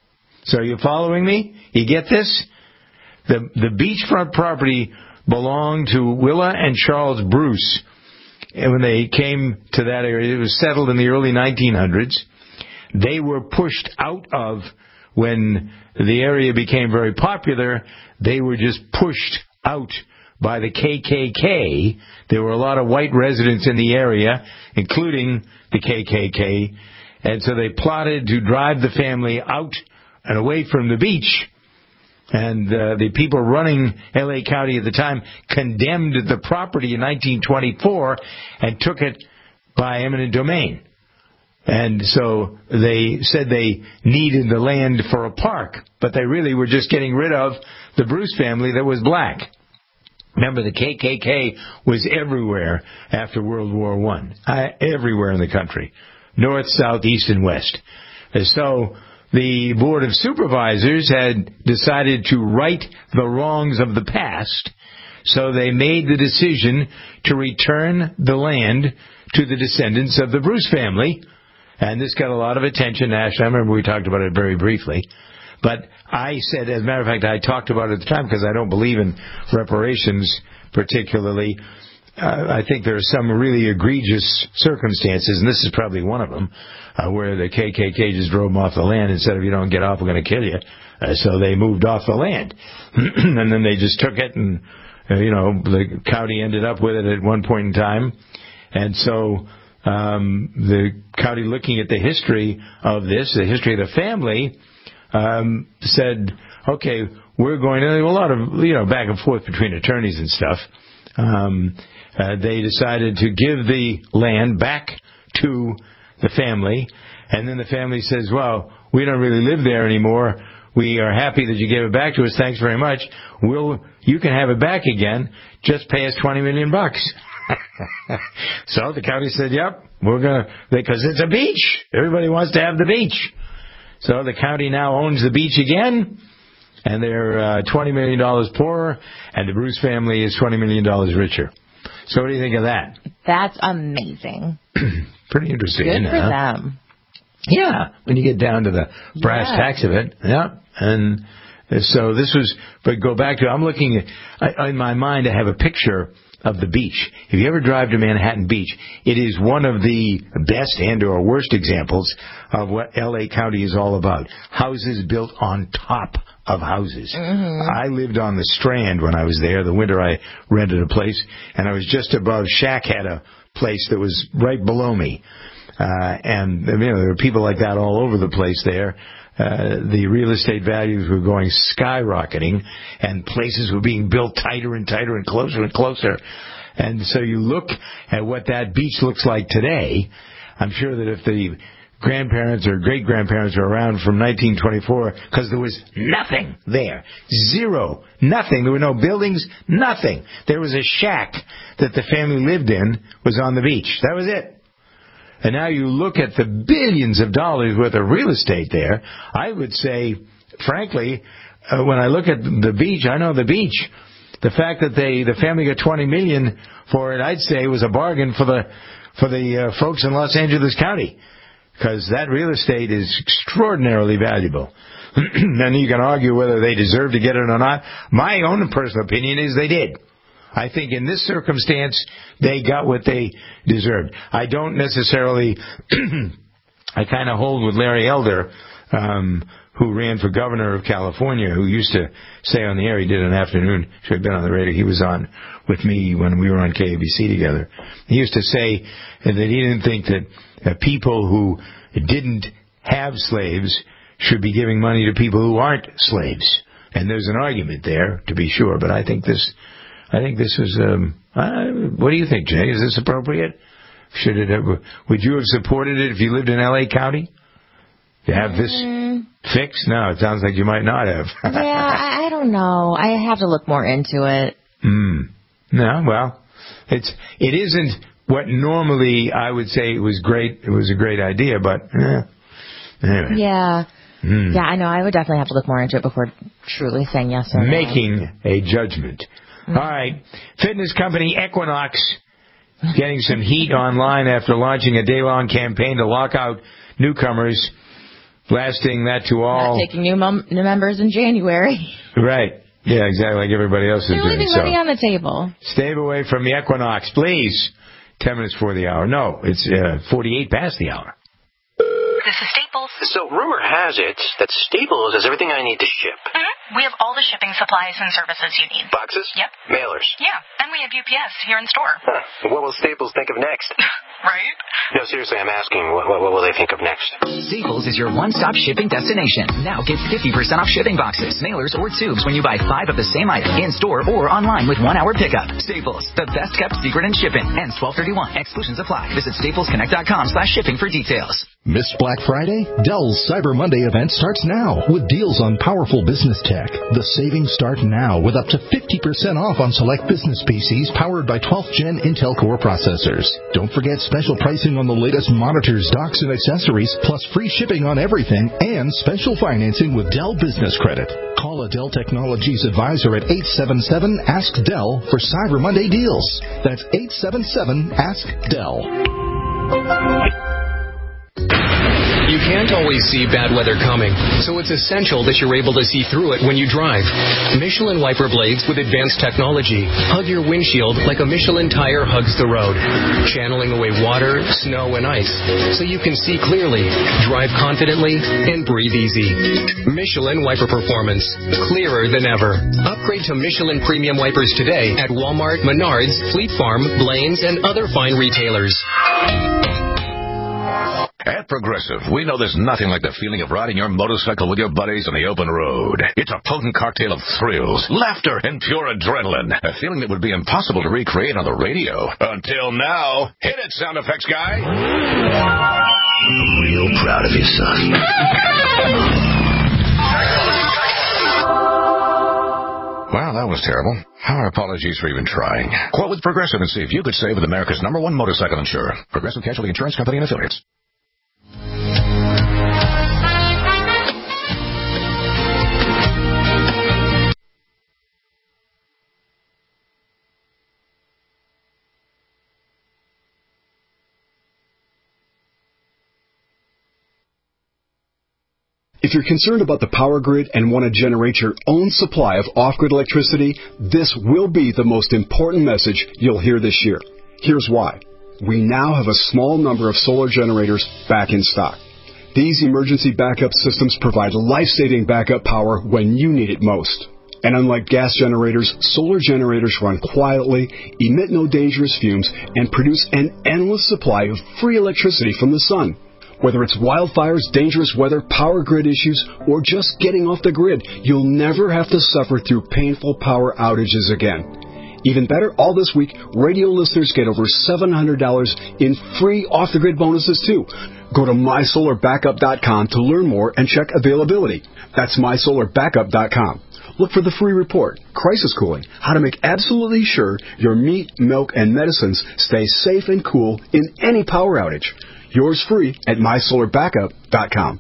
So you following me? You get this? The the beachfront property belonged to Willa and Charles Bruce. And when they came to that area, it was settled in the early nineteen hundreds. They were pushed out of, when the area became very popular, they were just pushed out by the K K K. There were a lot of white residents in the area, including the K K K, and so they plotted to drive the family out and away from the beach. And uh, the people running L A County at the time condemned the property in nineteen twenty-four and took it by eminent domain. And so they said they needed the land for a park, but they really were just getting rid of the Bruce family that was black. Remember, the K K K was everywhere after World War One, uh, everywhere in the country, north, south, east, and west. And so the Board of Supervisors had decided to right the wrongs of the past, so they made the decision to return the land to the descendants of the Bruce family. And this got a lot of attention nationally. I remember we talked about it very briefly. But I said, as a matter of fact, I talked about it at the time because I don't believe in reparations particularly. Uh, I think there are some really egregious circumstances, and this is probably one of them, uh, where the K K K just drove them off the land and said, if you don't get off, we're going to kill you. Uh, so they moved off the land. And then they just took it, and, uh, you know, the county ended up with it at one point in time. And so um, the county, looking at the history of this, the history of the family, um, said, okay, we're going to, a lot of, you know, back and forth between attorneys and stuff. Um, uh, they decided to give the land back to the family, and then the family says, well, we don't really live there anymore. We are happy that you gave it back to us. Thanks very much. We'll, you can have it back again. Just pay us twenty million bucks. So the county said, yep, we're going to, because it's a beach. Everybody wants to have the beach. So the county now owns the beach again, and they're uh, twenty million dollars poorer, and the Bruce family is twenty million dollars richer. So what do you think of that? That's amazing. Pretty interesting. Good for huh? them. Yeah, when you get down to the brass yeah. tacks of it. Yeah, and so this was, but go back to, I'm looking at, I, in my mind I have a picture of the beach. If you ever drive to Manhattan Beach, it is one of the best and or worst examples of what L A County is all about. Houses built on top of houses. Mm-hmm. I lived on the Strand when I was there. The winter I rented a place, and I was just above, Shaq had a place that was right below me. Uh, and, you know, there were people like that all over the place there. Uh, the real estate values were going skyrocketing, and places were being built tighter and tighter and closer and closer. And so you look at what that beach looks like today. I'm sure that if the grandparents or great-grandparents were around from nineteen twenty-four because there was nothing there. Zero. Nothing. There were no buildings. Nothing. There was a shack that the family lived in was on the beach. That was it. And now you look at the billions of dollars worth of real estate there. I would say, frankly, uh, when I look at the beach, I know the beach. The fact that they the family got twenty million dollars for it, I'd say, was a bargain for the for the uh, folks in Los Angeles County, because that real estate is extraordinarily valuable. And you can argue whether they deserve to get it or not. My own personal opinion is they did. I think in this circumstance, they got what they deserved. I don't necessarily, I kind of hold with Larry Elder, um, who ran for governor of California, who used to say on the air, he did an afternoon, should have been on the radio, he was on with me when we were on K A B C together. He used to say that he didn't think that uh, people who didn't have slaves should be giving money to people who aren't slaves. And there's an argument there, to be sure, but I think this, I think this was, um, uh, what do you think, Jay? Is this appropriate? Should it have, would you have supported it if you lived in L A County? To have this mm. fixed? No, it sounds like you might not have. Yeah, I, I don't know. I have to look more into it. Mm. No, well, it's it isn't what normally I would say it was great. It was a great idea, but eh, anyway. Yeah, mm. yeah, I know. I would definitely have to look more into it before truly saying yes or no. Making a judgment. Mm. All right, fitness company Equinox getting some heat online after launching a day-long campaign to lock out newcomers. Blasting that to all. Not taking new, mem- new members in January. Right. Yeah, exactly, like everybody else is They're doing. leaving So money on the table. Stay away from the Equinox, please. Ten minutes before the hour. No, it's uh, forty-eight past the hour. This is Staples. So rumor has it that Staples has everything I need to ship. Mm-hmm. We have all the shipping supplies and services you need. Boxes? Yep. Mailers? Yeah, and we have U P S here in store. Huh. What will Staples think of next? Right? No, seriously, I'm asking, what, what, what will they think of next? Staples is your one-stop shipping destination. Now get fifty percent off shipping boxes, mailers, or tubes when you buy five of the same item in-store or online with one-hour pickup. Staples, the best-kept secret in shipping. Ends twelve thirty-one. Exclusions apply. Visit staplesconnect.com slash shipping for details. Missed Black Friday? Dell's Cyber Monday event starts now with deals on powerful business tech. The savings start now with up to fifty percent off on select business P Cs powered by twelfth gen Intel Core processors. Don't forget special pricing on the latest monitors, docks, and accessories, plus free shipping on everything and special financing with Dell Business Credit. Call a Dell Technologies advisor at eight seven seven, ask Dell for Cyber Monday deals. That's eight seven seven, ask Dell. You can't always see bad weather coming, so it's essential that you're able to see through it when you drive. Michelin wiper blades with advanced technology hug your windshield like a Michelin tire hugs the road, channeling away water, snow, and ice so you can see clearly, drive confidently, and breathe easy. Michelin wiper performance, clearer than ever. Upgrade to Michelin premium wipers today at Walmart, Menards, Fleet Farm, Blaine's, and other fine retailers. At Progressive, we know there's nothing like the feeling of riding your motorcycle with your buddies on the open road. It's a potent cocktail of thrills, laughter, and pure adrenaline. A feeling that would be impossible to recreate on the radio. Until now. Hit it, sound effects guy. I'm real proud of you, son. Well, that was terrible. Our apologies for even trying. Quote with Progressive and see if you could save with America's number one motorcycle insurer. Progressive Casualty Insurance Company and Affiliates. If you're concerned about the power grid and want to generate your own supply of off-grid electricity, this will be the most important message you'll hear this year. Here's why. We now have a small number of solar generators back in stock. These emergency backup systems provide life-saving backup power when you need it most. And unlike gas generators, solar generators run quietly, emit no dangerous fumes, and produce an endless supply of free electricity from the sun. Whether it's wildfires, dangerous weather, power grid issues, or just getting off the grid, you'll never have to suffer through painful power outages again. Even better, all this week, radio listeners get over seven hundred dollars in free off-the-grid bonuses, too. Go to my solar backup dot com to learn more and check availability. That's my solar backup dot com. Look for the free report, Crisis Cooling, how to make absolutely sure your meat, milk, and medicines stay safe and cool in any power outage. Yours free at my solar backup dot com.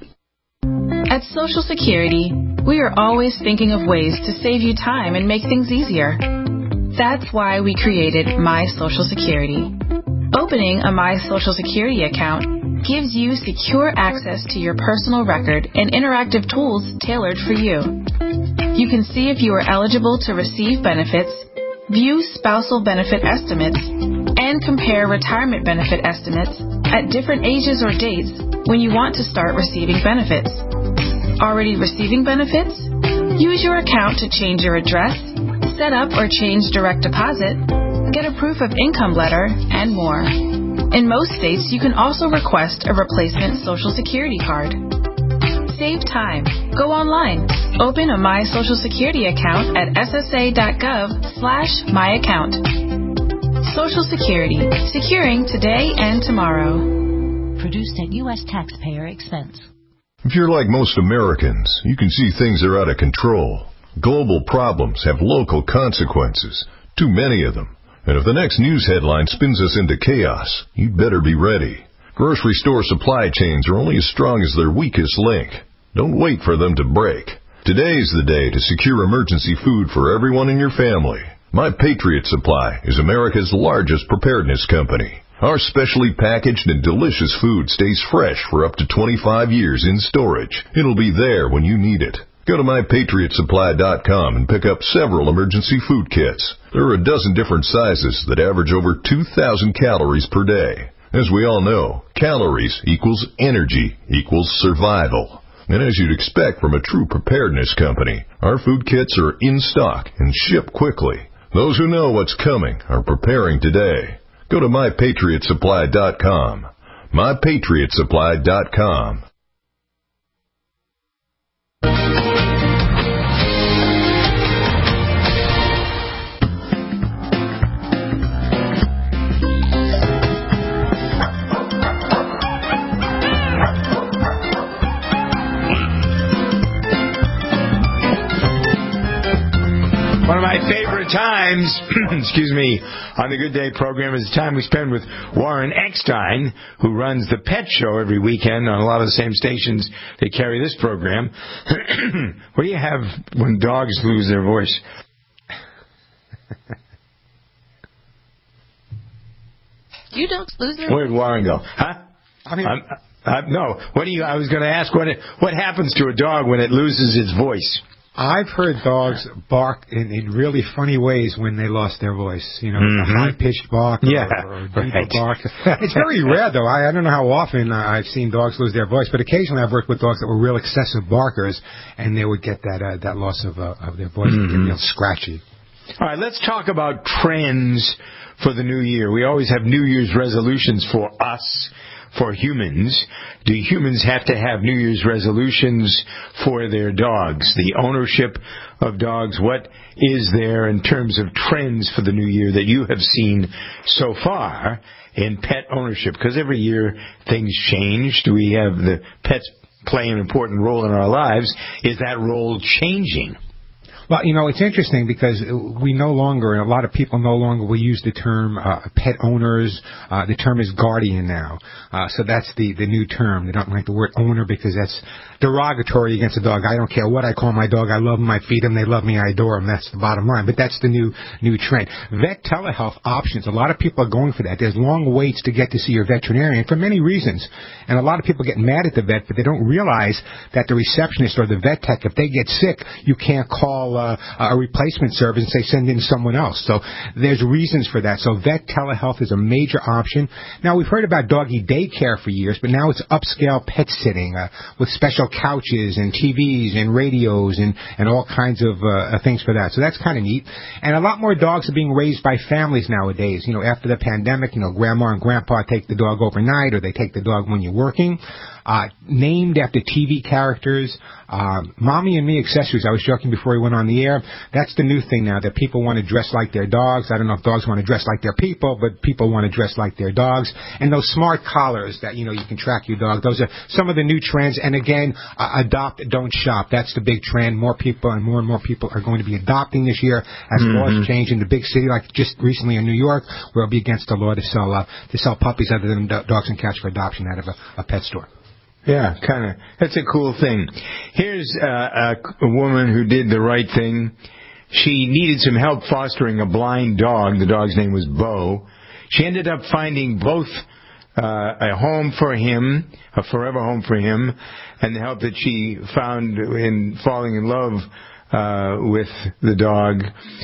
At Social Security, we are always thinking of ways to save you time and make things easier. That's why we created My Social Security. Opening a My Social Security account gives you secure access to your personal record and interactive tools tailored for you. You can see if you are eligible to receive benefits, view spousal benefit estimates, and compare retirement benefit estimates at different ages or dates when you want to start receiving benefits. Already receiving benefits? Use your account to change your address, set up or change direct deposit, get a proof of income letter, and more. In most states, you can also request a replacement Social Security card. Save time. Go online. Open a My Social Security account at S S A dot gov slash my account. Social Security. Securing today and tomorrow. Produced at U S taxpayer expense. If you're like most Americans, you can see things are out of control. Global problems have local consequences, too many of them. And if the next news headline spins us into chaos, you'd better be ready. Grocery store supply chains are only as strong as their weakest link. Don't wait for them to break. Today's the day to secure emergency food for everyone in your family. My Patriot Supply is America's largest preparedness company. Our specially packaged and delicious food stays fresh for up to twenty-five years in storage. It'll be there when you need it. Go to my patriot supply dot com and pick up several emergency food kits. There are a dozen different sizes that average over two thousand calories per day. As we all know, calories equals energy equals survival. And as you'd expect from a true preparedness company, our food kits are in stock and ship quickly. Those who know what's coming are preparing today. Go to my patriot supply dot com. my patriot supply dot com. One of my favorite times, excuse me, on the Good Day program is the time we spend with Warren Eckstein, who runs the Pet Show every weekend on a lot of the same stations that carry this program. What do you have when dogs lose their voice? Do you dogs lose their Where'd voice? Warren go? Huh? I mean, I'm, I, no. What do you? I was going to ask what it, what happens to a dog when it loses its voice. I've heard dogs bark in, in really funny ways when they lost their voice. You know, Mm-hmm. a high-pitched bark or, Yeah, or a deeper right. bark. It's very rare, though. I, I don't know how often uh, I've seen dogs lose their voice, but occasionally I've worked with dogs that were real excessive barkers, and they would get that uh, that loss of uh, of their voice. Mm-hmm. They get real scratchy. All right, let's talk about trends for the new year. We always have New Year's resolutions for us, for humans. Do humans have to have New Year's resolutions for their dogs? The ownership of dogs, what is there in terms of trends for the new year that you have seen so far in pet ownership? Because every year things change. Do we have the pets play an important role in our lives? Is that role changing? Well, you know, it's interesting because we no longer, and a lot of people no longer will use the term uh, pet owners. Uh, the term is guardian now. Uh, so that's the, the new term. They don't like the word owner because that's derogatory against a dog. I don't care what I call my dog. I love them. I feed them. They love me. I adore them. That's the bottom line. But that's the new new trend. Vet telehealth options. A lot of people are going for that. There's long waits to get to see your veterinarian for many reasons. And a lot of people get mad at the vet, but they don't realize that the receptionist or the vet tech, if they get sick, you can't call uh, a replacement service and say send in someone else. So there's reasons for that. So vet telehealth is a major option. Now, we've heard about doggy daycare for years, but now it's upscale pet sitting uh, with special couches and T Vs and radios and, and all kinds of uh, things for that. So that's kind of neat. And a lot more dogs are being raised by families nowadays. You know, after the pandemic, you know, grandma and grandpa take the dog overnight or they take the dog when you're working. uh, named after T V characters. Uh, Mommy and Me accessories. I was joking before we went on the air. That's the new thing now, that people want to dress like their dogs. I don't know if dogs want to dress like their people, but people want to dress like their dogs. And those smart collars that, you know, you can track your dog. Those are some of the new trends. And again, uh, adopt, don't shop. That's the big trend. More people and more and more people are going to be adopting this year as mm-hmm. laws change in the big city, like just recently in New York, where it'll be against the law to sell uh, to sell puppies other than do- dogs and cats for adoption out of a, a pet store. Yeah, kind of. That's a cool thing. Here's uh, a, a woman who did the right thing. She needed some help fostering a blind dog. The dog's name was Bo. She ended up finding both uh, a home for him, a forever home for him, and the help that she found in falling in love Uh, with the dog.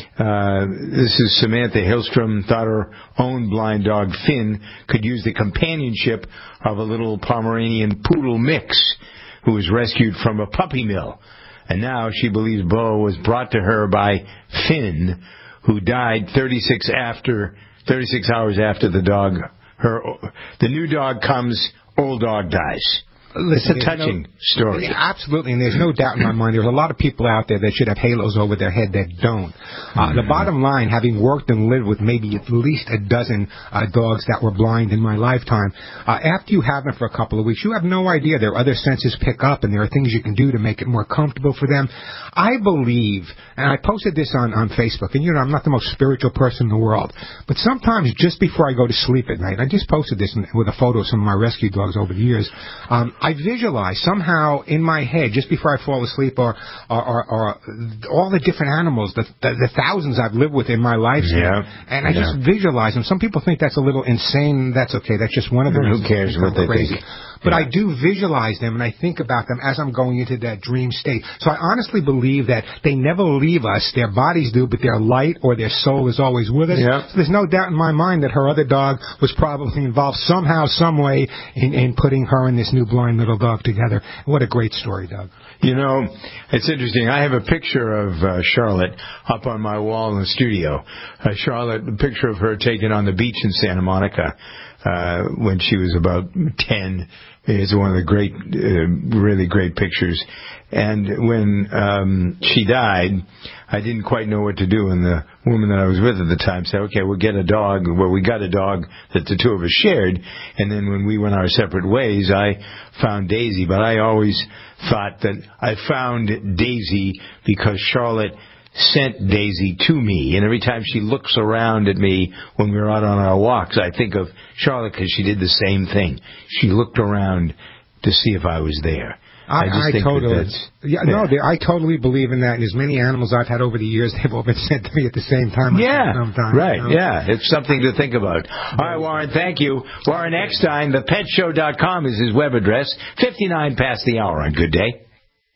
Uh, this is Samantha Hillstrom, thought her own blind dog, Finn, could use the companionship of a little Pomeranian poodle mix who was rescued from a puppy mill. And now she believes Bo was brought to her by Finn, who died thirty-six after thirty-six hours after the dog. Her the new dog comes, old dog dies. Listen, it's a touching no, story. Yeah, absolutely, and there's no doubt in my mind there's a lot of people out there that should have halos over their head that don't. Uh, mm-hmm. The bottom line, having worked and lived with maybe at least a dozen uh, dogs that were blind in my lifetime, uh, after you have them for a couple of weeks, you have no idea. Their other senses pick up, and there are things you can do to make it more comfortable for them. I believe, and I posted this on, on Facebook, and you know I'm not the most spiritual person in the world, but sometimes just before I go to sleep at night, I just posted this with a photo of some of my rescue dogs over the years, um, I visualize somehow in my head, just before I fall asleep, or, or, or, or all the different animals, the, the, the thousands I've lived with in my lifespan, yeah. and I yeah. just visualize them. Some people think that's a little insane. That's okay. That's just one of them. Who cares what they crazy. think? But yeah. I do visualize them, and I think about them as I'm going into that dream state. So I honestly believe that they never leave us. Their bodies do, but their light or their soul is always with us. Yeah. So there's no doubt in my mind that her other dog was probably involved somehow, some way in, in putting her and this new blind little dog together. What a great story, Doug. You know, it's interesting. I have a picture of uh, Charlotte up on my wall in the studio. Uh, Charlotte, a picture of her taken on the beach in Santa Monica uh, when she was about ten. It's one of the great, uh, really great pictures. And when um, she died, I didn't quite know what to do. And the woman that I was with at the time said, okay, we'll get a dog. Well, we got a dog that the two of us shared. And then when we went our separate ways, I found Daisy. But I always thought that I found Daisy because Charlotte sent Daisy to me. And every time she looks around at me when we're out on our walks, I think of Charlotte because she did the same thing. She looked around to see if I was there. I, I just I think totally, that that's, yeah, yeah. no, they, I totally believe in that. And as many animals I've had over the years, they've all been sent to me at the same time. Yeah, sometimes, right, you know? yeah. It's something to think about. All right, Warren, thank you. Warren Eckstein, the pet show dot com is his web address. fifty-nine past the hour on Good Day.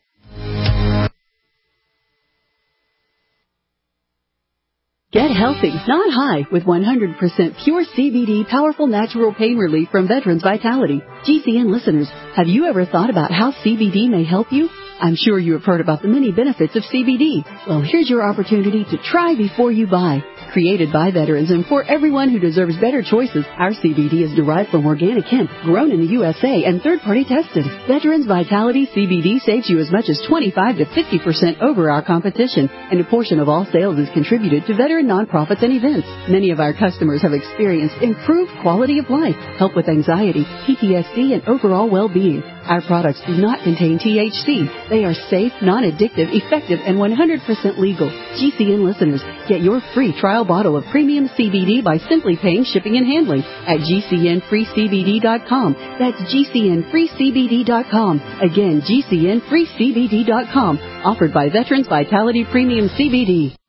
Get healthy, not high, with one hundred percent pure C B D powerful natural pain relief from Veterans Vitality. G C N listeners, have you ever thought about how C B D may help you? I'm sure you have heard about the many benefits of C B D. Well, here's your opportunity to try before you buy. Created by veterans and for everyone who deserves better choices, our C B D is derived from organic hemp, grown in the U S A and third-party tested. Veterans Vitality C B D saves you as much as twenty-five to fifty percent over our competition, and a portion of all sales is contributed to veteran nonprofits and events. Many of our customers have experienced improved quality of life, help with anxiety, P T S D, and overall well-being. Our products do not contain T H C. They are safe, non-addictive, effective, and one hundred percent legal. G C N listeners, get your free trial bottle of premium C B D by simply paying shipping and handling at G C N free C B D dot com. That's G C N free C B D dot com. Again, G C N free C B D dot com. Offered by Veterans Vitality Premium C B D.